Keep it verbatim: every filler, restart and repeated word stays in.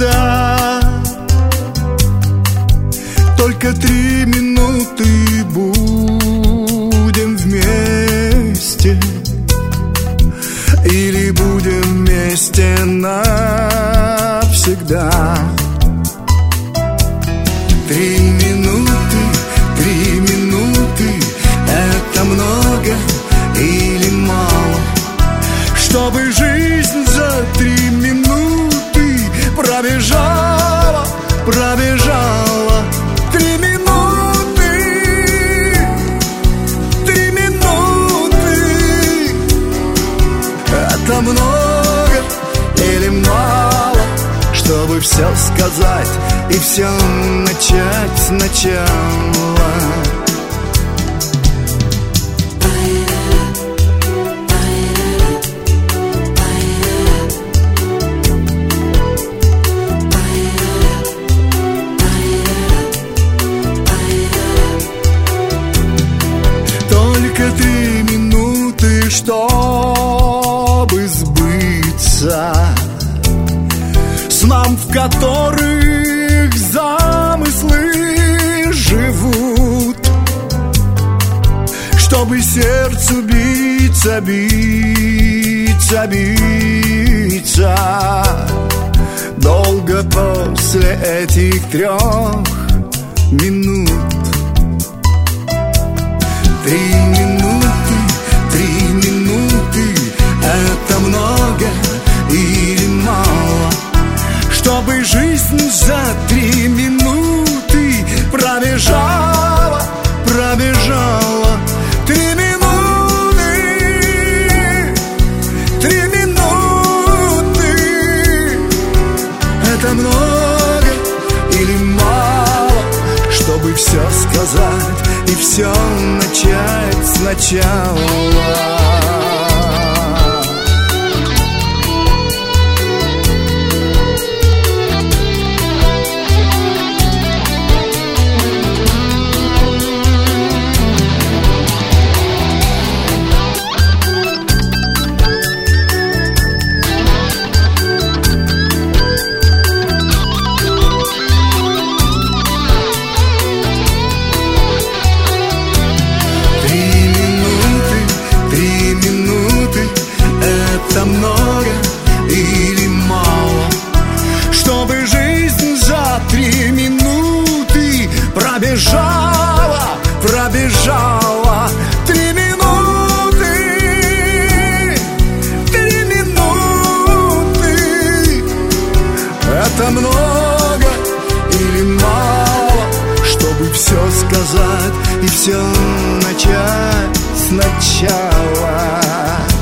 навсегда. Только три минуты будем вместе, или будем вместе навсегда. Три минуты, три минуты, это много или мало, чтобы жизнь за три минуты пробежала, пробежала. Три минуты, три минуты, это много или мало, чтобы все сказать и все начать сначала. Только три минуты, чтобы сбыться снам, в которых замыслы живут, чтобы сердцу биться, биться, биться долго после этих трех минут. Три минуты, три минуты, это много или мало, чтобы жизнь за три минуты пробежала, пробежала. Три минуты, три минуты, это много или мало, чтобы все сказать и все начать сначала. Это много или мало, чтобы жизнь за три минуты пробежала, пробежала. Три минуты, три минуты, это много или мало, чтобы все сказать и все начать сначала.